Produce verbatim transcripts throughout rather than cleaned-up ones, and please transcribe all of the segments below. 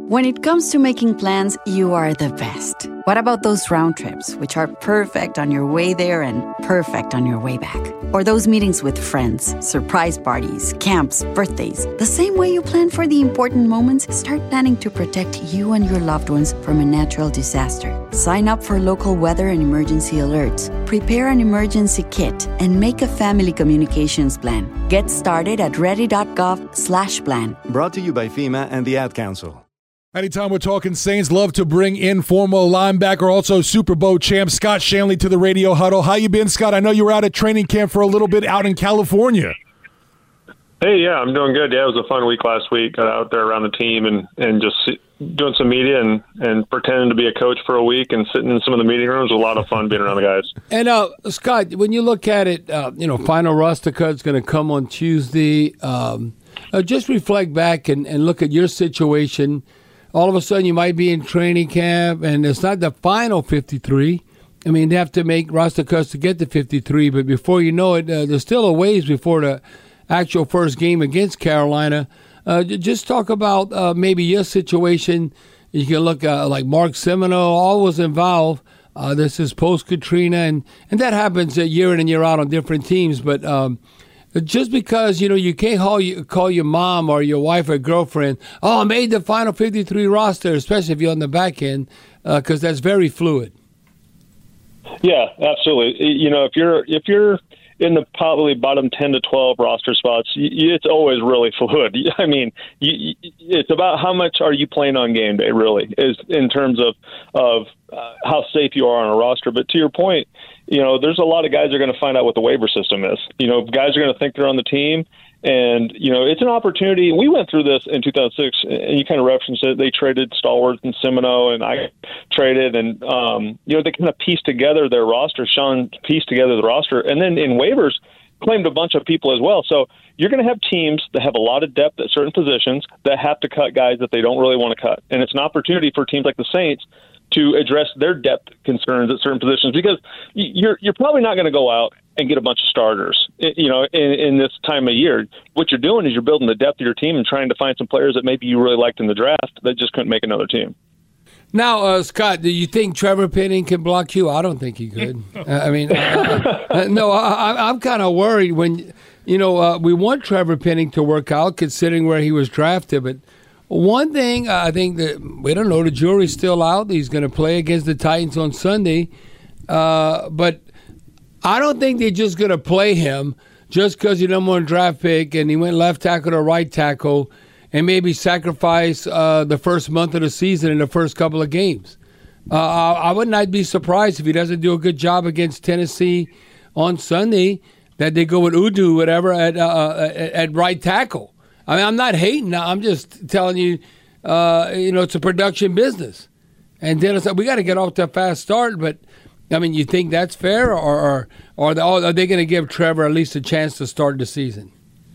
When it comes to making plans, you are the best. What about those round trips, which are perfect on your way there and perfect on your way back? Or those meetings with friends, surprise parties, camps, birthdays. The same way you plan for the important moments, start planning to protect you and your loved ones from a natural disaster. Sign up for local weather and emergency alerts. Prepare an emergency kit and make a family communications plan. Get started at ready.gov slash plan. Brought to you by FEMA and the Ad Council. Anytime we're talking Saints, love to bring in former linebacker, also Super Bowl champ, Scott Shanley to the Radio Huddle. How you been, Scott? I know you were out at training camp for a little bit out in California. Hey, yeah, I'm doing good. Yeah, it was a fun week last week. Got out there around the team and, and just doing some media and, and pretending to be a coach for a week and sitting in some of the meeting rooms. It was a lot of fun being around the guys. And, uh, Scott, when you look at it, uh, you know, final roster cut is going to come on Tuesday. Um, uh, just reflect back and, and look at your situation. All of a sudden, you might be in training camp, and it's not the final fifty-three. I mean, they have to make roster cuts to get to fifty-three, but before you know it, uh, there's still a ways before the actual first game against Carolina. Uh, just talk about uh, maybe your situation. You can look uh, like Mark Semino, all was involved. Uh, this is post-Katrina, and, and that happens uh, year in and year out on different teams, but um, just because, you know, you can't call, you, call your mom or your wife or girlfriend, oh, I made the final fifty-three roster, especially if you're on the back end, because uh, that's very fluid. Yeah, absolutely. You know, if you're if you're in the probably bottom ten to twelve roster spots, you, it's always really fluid. I mean, you, it's about how much are you playing on game day, really, is in terms of of uh, how safe you are on a roster. But to your point, you know, there's a lot of guys that are going to find out what the waiver system is. You know, guys are going to think they're on the team. And, you know, it's an opportunity. We went through this in two thousand six, and you kind of referenced it. They traded Stallworth and Semino, and I traded. And, um, you know, they kind of pieced together their roster. Sean pieced together the roster. And then in waivers, claimed a bunch of people as well. So you're going to have teams that have a lot of depth at certain positions that have to cut guys that they don't really want to cut. And it's an opportunity for teams like the Saints to address their depth concerns at certain positions, because you're you're probably not going to go out and get a bunch of starters, you know, in, in this time of year. What you're doing is you're building the depth of your team and trying to find some players that maybe you really liked in the draft that just couldn't make another team. Now, uh, Scott, do you think Trevor Penning can block you? I don't think he could. I mean, uh, uh, no, I, I'm kind of worried when, you know, uh, we want Trevor Penning to work out considering where he was drafted, but one thing, uh, I think that we don't know, the jury's still out. He's going to play against the Titans on Sunday. Uh, but I don't think they're just going to play him just because he's number one draft pick and he went left tackle to right tackle and maybe sacrifice uh, the first month of the season in the first couple of games. Uh, I, I would not be surprised if he doesn't do a good job against Tennessee on Sunday that they go with Udu, whatever, at, uh, at, at right tackle. I mean, I'm not hating. I'm just telling you, uh, you know, it's a production business. And Dennis, we got to get off to a fast start. But, I mean, you think that's fair? Or, or, or are they going to give Trevor at least a chance to start the season?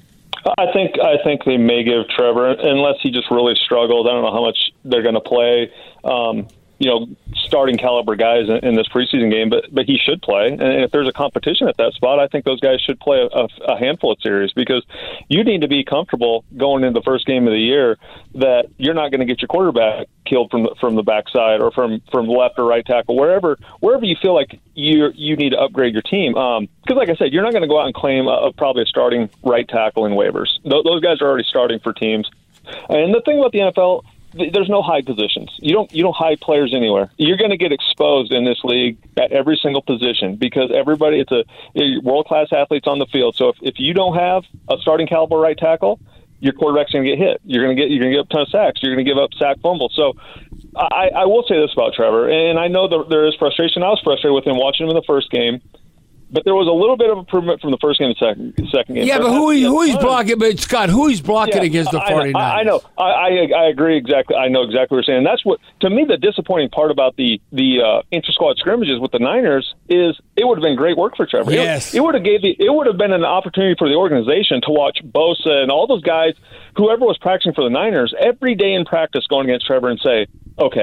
I think I think they may give Trevor, unless he just really struggles. I don't know how much they're going to play. Um, you know, starting caliber guys in, in this preseason game, but but he should play. And if there's a competition at that spot, I think those guys should play a, a handful of series, because you need to be comfortable going into the first game of the year that you're not going to get your quarterback killed from the, from the backside or from, from left or right tackle, wherever wherever you feel like you you need to upgrade your team. Because, um, like I said, you're not going to go out and claim a, a, probably a starting right tackle in waivers. Th- those guys are already starting for teams. And the thing about the N F L, there's no hide positions. You don't you don't hide players anywhere. You're going to get exposed in this league at every single position, because everybody, it's a world class athletes on the field. So if, if you don't have a starting caliber right tackle, your quarterback's going to get hit. You're going to get you're going to get up a ton of sacks. You're going to give up sack fumbles. So I, I will say this about Trevor, and I know that there is frustration. I was frustrated with him watching him in the first game. But there was a little bit of improvement from the first game to second, second game. Yeah, but who, who he's blocking? But Scott, who he's blocking yeah, against the I, 49ers? I, I know. I, I I agree exactly. I know exactly what you're saying. And that's what, to me, the disappointing part about the the uh, inter-squad scrimmages with the Niners is it would have been great work for Trevor. Yes, it, it would have gave the, it would have been an opportunity for the organization to watch Bosa and all those guys, whoever was practicing for the Niners, every day in practice going against Trevor and say, okay,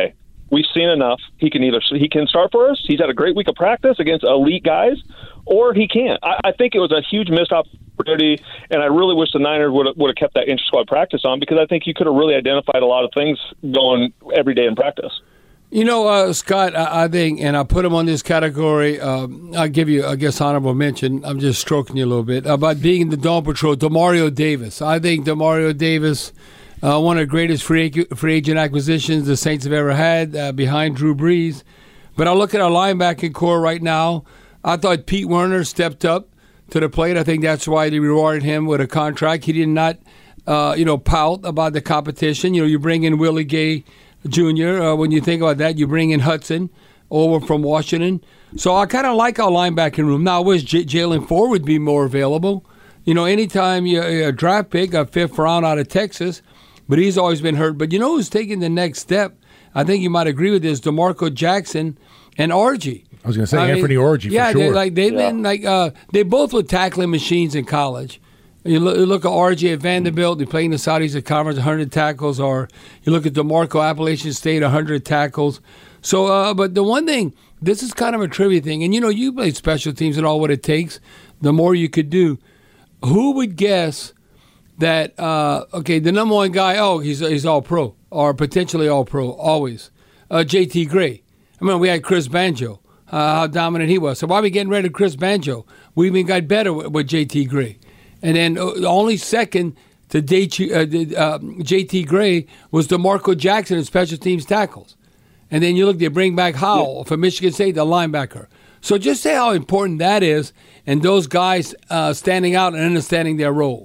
we've seen enough. He can either he can start for us. He's had a great week of practice against elite guys, or he can't. I, I think it was a huge missed opportunity, and I really wish the Niners would would have kept that inter-squad practice on, because I think you could have really identified a lot of things going every day in practice. You know, uh, Scott, I, I think, and I put him on this category. Um, I'll give you, I guess, honorable mention. I'm just stroking you a little bit about being in the Dawn Patrol. Demario Davis. I think Demario Davis, uh, one of the greatest free free agent acquisitions the Saints have ever had, uh, behind Drew Brees. But I look at our linebacking core right now. I thought Pete Werner stepped up to the plate. I think that's why they rewarded him with a contract. He did not, uh, you know, pout about the competition. You know, you bring in Willie Gay Junior Uh, when you think about that, you bring in Hudson over from Washington. So I kind of like our linebacking room. Now, I wish J- Jalen Ford would be more available. You know, anytime you a draft pick, a fifth round out of Texas, but he's always been hurt. But you know who's taking the next step? I think you might agree with this: DeMarco Jackson and Orji. I was going to say I Anthony mean, Orji. Yeah, for sure. they, like they've Yeah. been like uh, they both were tackling machines in college. You look, you look at R J at Vanderbilt, they play in the Southeastern Conference, one hundred tackles, or you look at DeMarco, Appalachian State, one hundred tackles. So, uh, but the one thing, this is kind of a trivia thing, and you know, you play special teams and all what it takes, the more you could do. Who would guess that, uh, okay, the number one guy, oh, he's he's all pro, or potentially all pro, always, uh, J T Gray. I mean, we had Chris Banjo, uh, how dominant he was. So why are we getting rid of Chris Banjo? We even got better with, with J T Gray. And then uh, only second to J T, uh, uh, J T Gray was DeMarco Jackson in special teams tackles. And then you look, they bring back Howell yeah. from Michigan State, the linebacker. So just say how important that is, and those guys uh, standing out and understanding their role.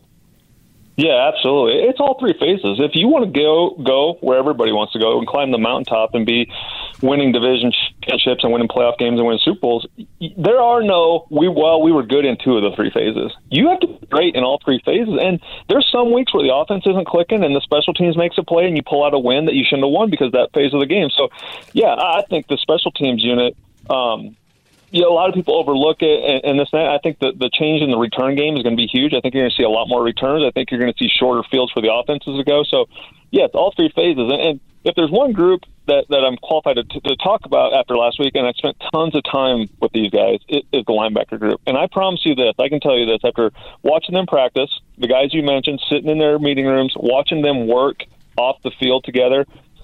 Yeah, absolutely. It's all three phases. If you want to go go where everybody wants to go and climb the mountaintop and be winning division championships and winning playoff games and winning Super Bowls, there are no, we well, we were good in two of the three phases. You have to be great in all three phases. And there's some weeks where the offense isn't clicking and the special teams makes a play and you pull out a win that you shouldn't have won because of that phase of the game. So, yeah, I think the special teams unit um, – Yeah, a lot of people overlook it, and, and this. I think the the change in the return game is going to be huge. I think you're going to see a lot more returns. I think you're going to see shorter fields for the offenses to go. So, yeah, it's all three phases. And, and if there's one group that, that I'm qualified to, to talk about after last week, and I spent tons of time with these guys, it is the linebacker group. And I promise you this, I can tell you this, after watching them practice, the guys you mentioned, sitting in their meeting rooms, watching them work off the field together,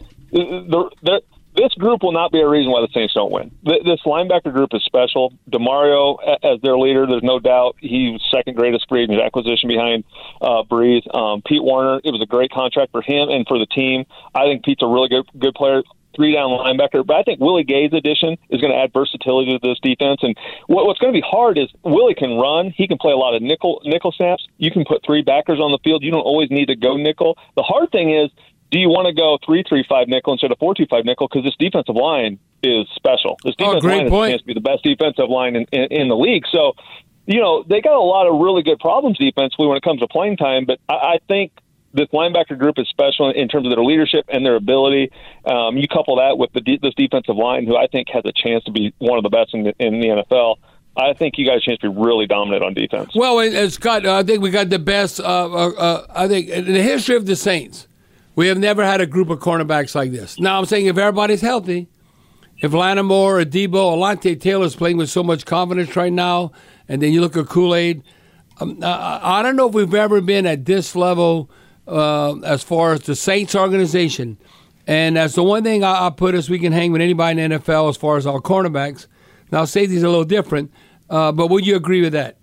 the, the, this group will not be a reason why the Saints don't win. This linebacker group is special. DeMario, as their leader, there's no doubt he was second greatest free agent acquisition behind uh, Brees. Um, Pete Werner, it was a great contract for him and for the team. I think Pete's a really good good player, three-down linebacker. But I think Willie Gay's addition is going to add versatility to this defense. And what, what's going to be hard is Willie can run. He can play a lot of nickel nickel snaps. You can put three backers on the field. You don't always need to go nickel. The hard thing is, do you want to go three three five nickel instead of four two five nickel? Because this defensive line is special. This defensive oh, great line point. has a chance to be the best defensive line in, in, in the league. So, you know, they got a lot of really good problems defensively when it comes to playing time. But I, I think this linebacker group is special in terms of their leadership and their ability. Um, you couple that with the de- this defensive line, who I think has a chance to be one of the best in the, in the N F L. I think you got a chance to be really dominant on defense. Well, and, and Scott, uh, I think we got the best, uh, uh, uh, I think, in the history of the Saints. We have never had a group of cornerbacks like this. Now, I'm saying if everybody's healthy, if Lattimore or Debo, Alante Taylor's playing with so much confidence right now, and then you look at Kool-Aid, um, I, I don't know if we've ever been at this level uh, as far as the Saints organization. And that's the one thing I, I put us, we can hang with anybody in the N F L as far as our cornerbacks. Now, safety's a little different, uh, but would you agree with that?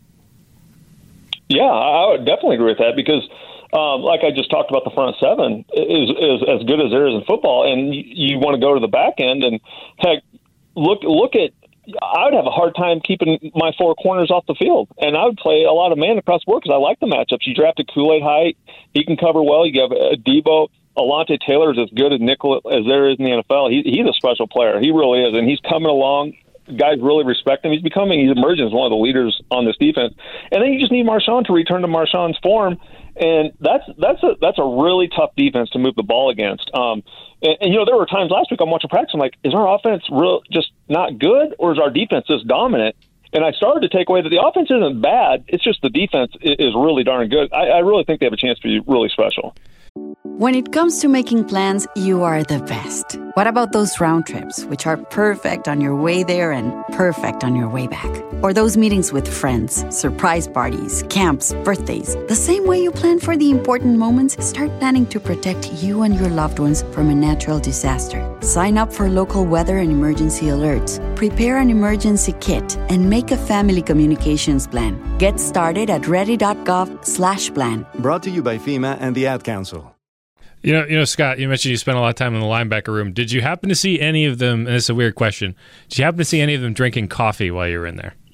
Yeah, I would definitely agree with that because – Um, like I just talked about, the front seven is, is as good as there is in football, and you, you want to go to the back end and heck, look look at. I would have a hard time keeping my four corners off the field, and I would play a lot of man across the board because I like the matchups. You drafted Kool-Aid High, he can cover well. You have a Debo. Alante Taylor is as good a nickel as there is in the N F L. He, he's a special player. He really is, and he's coming along. Guys really respect him. He's becoming, he's emerging as one of the leaders on this defense. And then you just need Marshawn to return to Marshawn's form, and that's that's a that's a really tough defense to move the ball against. Um, and, and you know, there were times last week I'm watching practice. I'm like, is our offense real just not good, or is our defense just dominant? And I started to take away that the offense isn't bad. It's just the defense is really darn good. I, I really think they have a chance to be really special. When it comes to making plans, you are the best. What about those round trips, which are perfect on your way there and perfect on your way back? Or those meetings with friends, surprise parties, camps, birthdays. The same way you plan for the important moments, start planning to protect you and your loved ones from a natural disaster. Sign up for local weather and emergency alerts. Prepare an emergency kit and make a family communications plan. Get started at ready.gov slash plan. Brought to you by FEMA and the Ad Council. You know, you know, Scott, you mentioned you spent a lot of time in the linebacker room. Did you happen to see any of them, and this is a weird question, did you happen to see any of them drinking coffee while you were in there?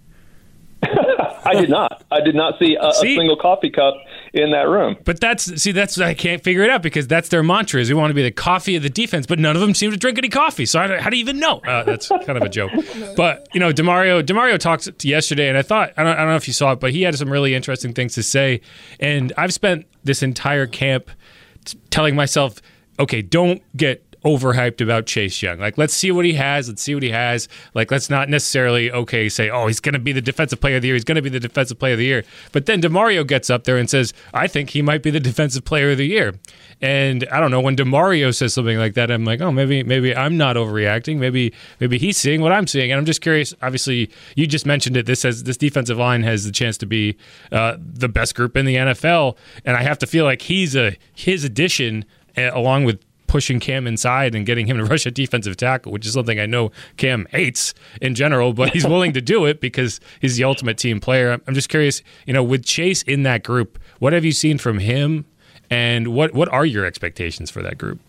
I did not. I did not see a, see? a single coffee cup in that room. But that's, see, that's, I can't figure it out because that's their mantra is we want to be the coffee of the defense, but none of them seem to drink any coffee. So I, how do you even know? Uh, that's kind of a joke. But, you know, DeMario, DeMario talked yesterday, and I thought, I don't, I don't know if you saw it, but he had some really interesting things to say. And I've spent this entire camp telling myself, okay, don't get overhyped about Chase Young. Like, let's see what he has. Let's see what he has. Like, let's not necessarily, okay, say, oh, he's going to be the defensive player of the year. He's going to be the defensive player of the year. But then DeMario gets up there and says, I think he might be the defensive player of the year. And I don't know, when DeMario says something like that, I'm like, oh, maybe maybe I'm not overreacting. Maybe maybe he's seeing what I'm seeing. And I'm just curious. Obviously, you just mentioned it. This has this defensive line has the chance to be uh, the best group in the N F L. And I have to feel like he's a his addition, uh, along with pushing Cam inside and getting him to rush a defensive tackle, which is something I know Cam hates in general, but he's willing to do it because he's the ultimate team player. I'm just curious, you know, with Chase in that group, what have you seen from him, and what, what are your expectations for that group?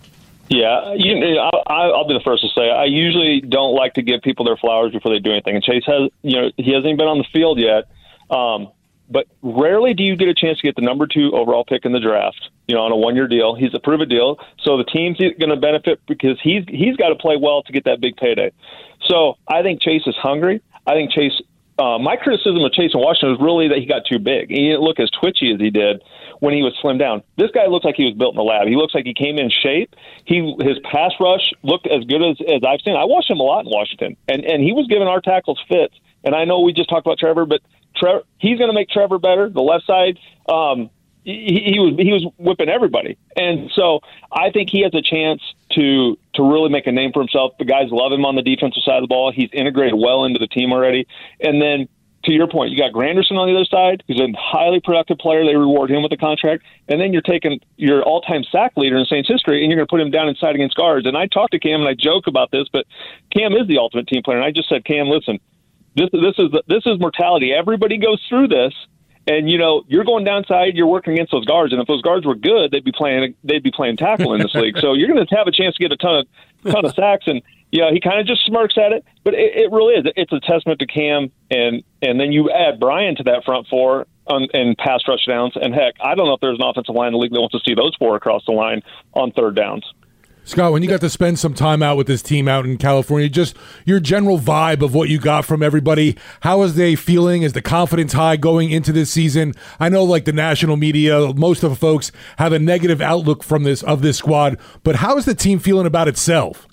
Yeah, you, I'll, I'll be the first to say I usually don't like to give people their flowers before they do anything. And Chase has, you know, he hasn't even been on the field yet. Um, But rarely do you get a chance to get the number two overall pick in the draft, you know, on a one-year deal. He's a prove-it deal. So the team's going to benefit because he's he's got to play well to get that big payday. So I think Chase is hungry. I think Chase uh, – my criticism of Chase in Washington was really that he got too big. He didn't look as twitchy as he did when he was slimmed down. This guy looks like he was built in the lab. He looks like he came in shape. He His pass rush looked as good as, as I've seen. I watched him a lot in Washington, and, and he was giving our tackles fits. And I know we just talked about Trevor, but Trevor, he's going to make Trevor better. The left side, um, he, he was he was whipping everybody, and so I think he has a chance to to really make a name for himself. The guys love him on the defensive side of the ball. He's integrated well into the team already. And then to your point, you got Granderson on the other side, who's a highly productive player. They reward him with a contract, and then you're taking your all-time sack leader in Saints history, and you're going to put him down inside against guards. And I talked to Cam, and I joke about this, but Cam is the ultimate team player. And I just said, Cam, listen. This this is this is mortality. Everybody goes through this, and you know you're going downside. You're working against those guards, and if those guards were good, they'd be playing they'd be playing tackle in this league. So you're going to have a chance to get a ton of ton of sacks, and yeah, he kind of just smirks at it, but it, it really is. It's a testament to Cam, and and then you add Brian to that front four on, and pass rush downs, and heck, I don't know if there's an offensive line in the league that wants to see those four across the line on third downs. Scott, when you got to spend some time out with this team out in California, just your general vibe of what you got from everybody, how is they feeling? Is the confidence high going into this season? I know, like the national media, most of the folks have a negative outlook from this of this squad, but how is the team feeling about itself?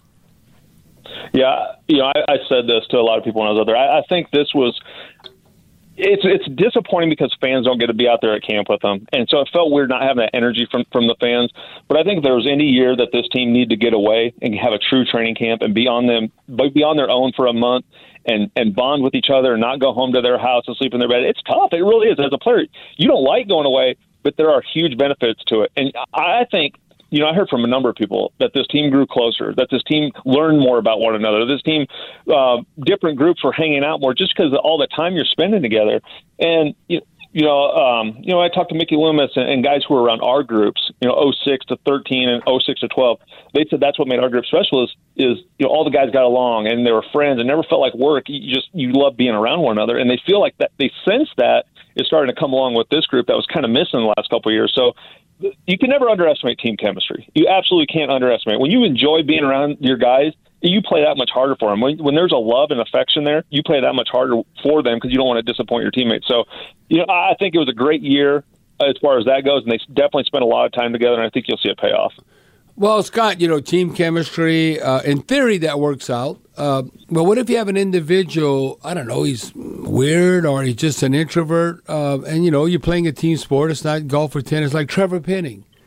Yeah, you know, I, I said this to a lot of people when I was out there. I, I think this was it's it's disappointing because fans don't get to be out there at camp with them, and so it felt weird not having that energy from from the fans. But I think if there was any year that this team needed to get away and have a true training camp and be on them, be on their own for a month and and bond with each other and not go home to their house and sleep in their bed. It's tough. It really is. As a player, you don't like going away, but there are huge benefits to it. And I think. You know, I heard from a number of people that this team grew closer, that this team learned more about one another. This team, uh, different groups were hanging out more just because of all the time you're spending together. And, you, you know, um, you know, I talked to Mickey Loomis and, and guys who were around our groups, you know, oh six to thirteen and oh six to twelve. They said that's what made our group special is, is, you know, all the guys got along and they were friends and never felt like work. You just, you love being around one another. And they feel like that, they sense that is starting to come along with this group that was kind of missing the last couple of years. So, you can never underestimate team chemistry. You absolutely can't underestimate. When you enjoy being around your guys, you play that much harder for them. When, when there's a love and affection there, you play that much harder for them because you don't want to disappoint your teammates. So, you know, I think it was a great year as far as that goes, and they definitely spent a lot of time together, and I think you'll see it pay off. Well, Scott, you know, team chemistry, uh, in theory, that works out. Uh, but what if you have an individual, I don't know, he's weird or he's just an introvert, uh, and, you know, you're playing a team sport. It's not golf or tennis, like Trevor Penning.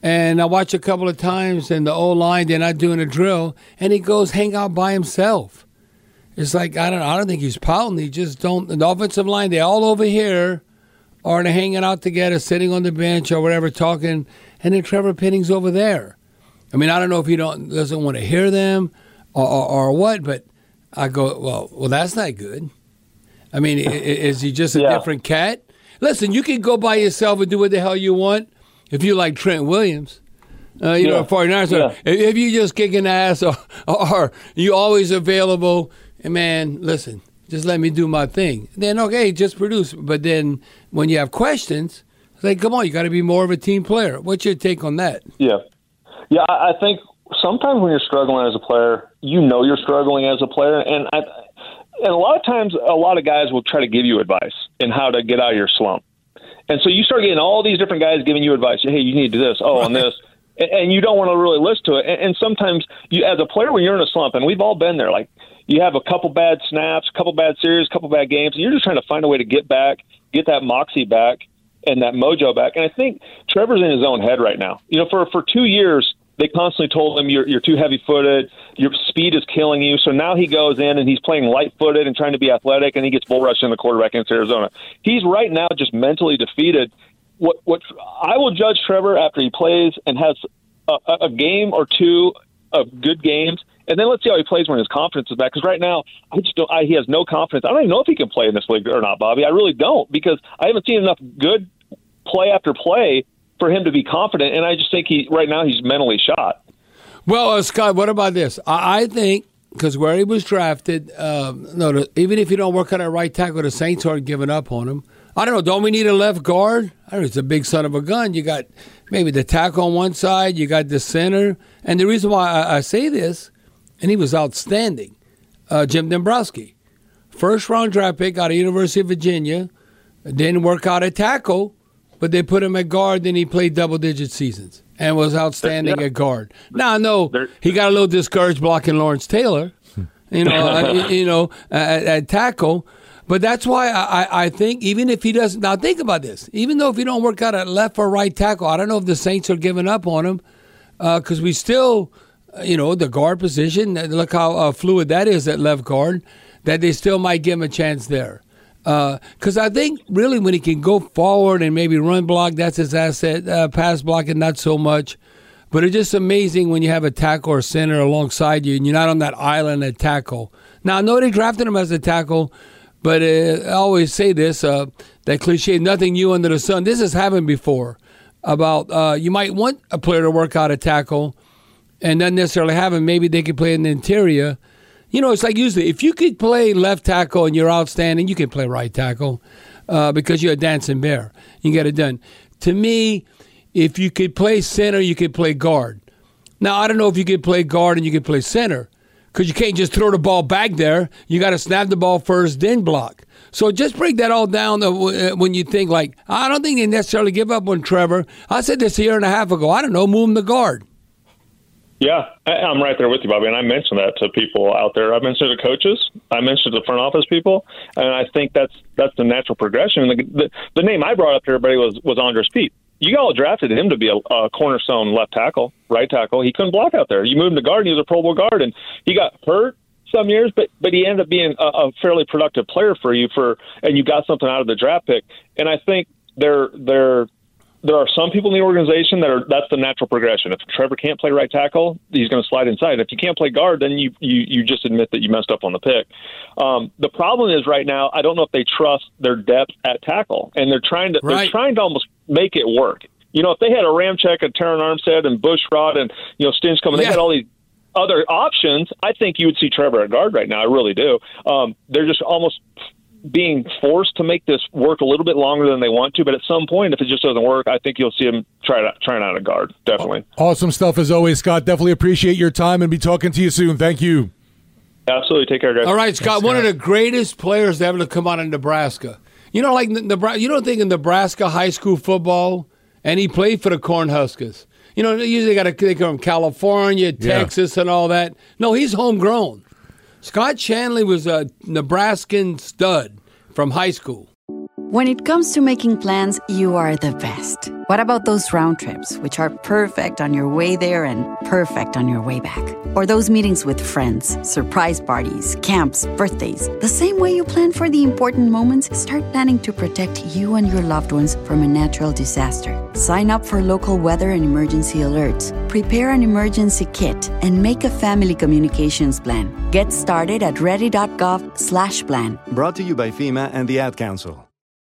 And I watch a couple of times, and the O-line, they're not doing a drill, and he goes hang out by himself. It's like, I don't I don't think he's pouting. He just don't. The offensive line, they're all over here, or they're hanging out together, sitting on the bench or whatever, talking, and then Trevor Penning's over there. I mean, I don't know if he don't doesn't want to hear them or, or, or what, but I go, well, well, that's not good. I mean, is he just a yeah. different cat? Listen, you can go by yourself and do what the hell you want. If you like Trent Williams, uh, you yeah. know, forty-niners, yeah. if you just kicking ass or, or you always available, and man, listen, just let me do my thing. Then, okay, just produce. But then when you have questions, it's like, come on, you got to be more of a team player. What's your take on that? Yeah. Yeah, I think sometimes when you're struggling as a player, you know you're struggling as a player. And, I, and a lot of times, a lot of guys will try to give you advice in how to get out of your slump. And so you start getting all these different guys giving you advice. Hey, you need to do this. Oh, on this. And, and you don't want to really listen to it. And, and sometimes you, as a player, when you're in a slump, and we've all been there, like you have a couple bad snaps, a couple bad series, a couple bad games, and you're just trying to find a way to get back, get that moxie back and that mojo back. And I think Trevor's in his own head right now. You know, for, for two years, they constantly told him you're, you're too heavy-footed, your speed is killing you. So now he goes in and he's playing light-footed and trying to be athletic, and he gets bull rushed in the quarterback against Arizona. He's right now just mentally defeated. What what I will judge Trevor after he plays and has a, a game or two of good games, and then let's see how he plays when his confidence is back. Because right now, I just don't. I, he has no confidence. I don't even know if he can play in this league or not, Bobby. I really don't, because I haven't seen enough good play after play for him to be confident, and I just think he right now he's mentally shot. Well, uh, Scott, what about this? I, I think because where he was drafted, um, no, the, even if you don't work on a right tackle, the Saints aren't giving up on him. I don't know. Don't we need a left guard? I don't know. It's a big son of a gun. You got maybe the tackle on one side, you got the center, and the reason why I, I say this, and he was outstanding, uh, Jim Dombrowski, first round draft pick out of University of Virginia, didn't work out at tackle. But they put him at guard, then he played double-digit seasons and was outstanding yeah. at guard. Now, I know he got a little discouraged blocking Lawrence Taylor, you know, uh, you know, at, at tackle. But that's why I, I think even if he doesn't – now, think about this. Even though if he don't work out at left or right tackle, I don't know if the Saints are giving up on him because uh, we still – you know, the guard position, look how uh, fluid that is at left guard, that they still might give him a chance there. Because uh, I think really when he can go forward and maybe run block, that's his asset. Uh, pass blocking, not so much. But it's just amazing when you have a tackle or center alongside you and you're not on that island at tackle. Now, I know they drafted him as a tackle, but uh, I always say this, uh, that cliche, nothing new under the sun. This has happened before about uh, you might want a player to work out a tackle and not necessarily have him. Maybe they could play in the interior. You know, it's like usually if you could play left tackle and you're outstanding, you can play right tackle uh, because you're a dancing bear. You get it done. To me, if you could play center, you could play guard. Now, I don't know if you could play guard and you could play center because you can't just throw the ball back there. You got to snap the ball first, then block. So just break that all down when you think like, I don't think they necessarily give up on Trevor. I said this a year and a half ago. I don't know, move him to guard. Yeah, I'm right there with you, Bobby, and I mentioned that to people out there. I mentioned it to coaches. I mentioned it to front office people, and I think that's that's the natural progression. The, the, the name I brought up to everybody was, was Andres Peat. You all drafted him to be a, a cornerstone left tackle, right tackle. He couldn't block out there. You moved him to guard, and he was a Pro Bowl guard, and he got hurt some years, but but he ended up being a, a fairly productive player for you, for, and you got something out of the draft pick. And I think they're they're – there are some people in the organization that are that's the natural progression. If Trevor can't play right tackle, he's going to slide inside. If you can't play guard, then you you, you just admit that you messed up on the pick. Um, the problem is right now, I don't know if they trust their depth at tackle, and they're trying to right. they're trying to almost make it work. You know, if they had a Ramczyk, a Terran Armstead, and Bushrod, and you know Stinch coming, yeah. they had all these other options. I think you would see Trevor at guard right now. I really do. Um, they're just almost being forced to make this work a little bit longer than they want to, but at some point, if it just doesn't work, I think you'll see him try it, trying out a guard, definitely. Awesome stuff as always, Scott. Definitely appreciate your time and be talking to you soon. Thank you. Absolutely. Take care, guys. All right, Scott, Thanks, one Scott. of the greatest players ever to come out of Nebraska. You know, like Nebraska, you don't think of Nebraska high school football, and he played for the Cornhuskers. You know, usually got to think from California, Texas, yeah. and all that. No, he's homegrown. Scott Shanley was a Nebraskan stud from high school. When it comes to making plans, you are the best. What about those round trips, which are perfect on your way there and perfect on your way back? Or those meetings with friends, surprise parties, camps, birthdays. The same way you plan for the important moments, start planning to protect you and your loved ones from a natural disaster. Sign up for local weather and emergency alerts. Prepare an emergency kit and make a family communications plan. Get started at ready.gov slash plan. Brought to you by FEMA and the Ad Council.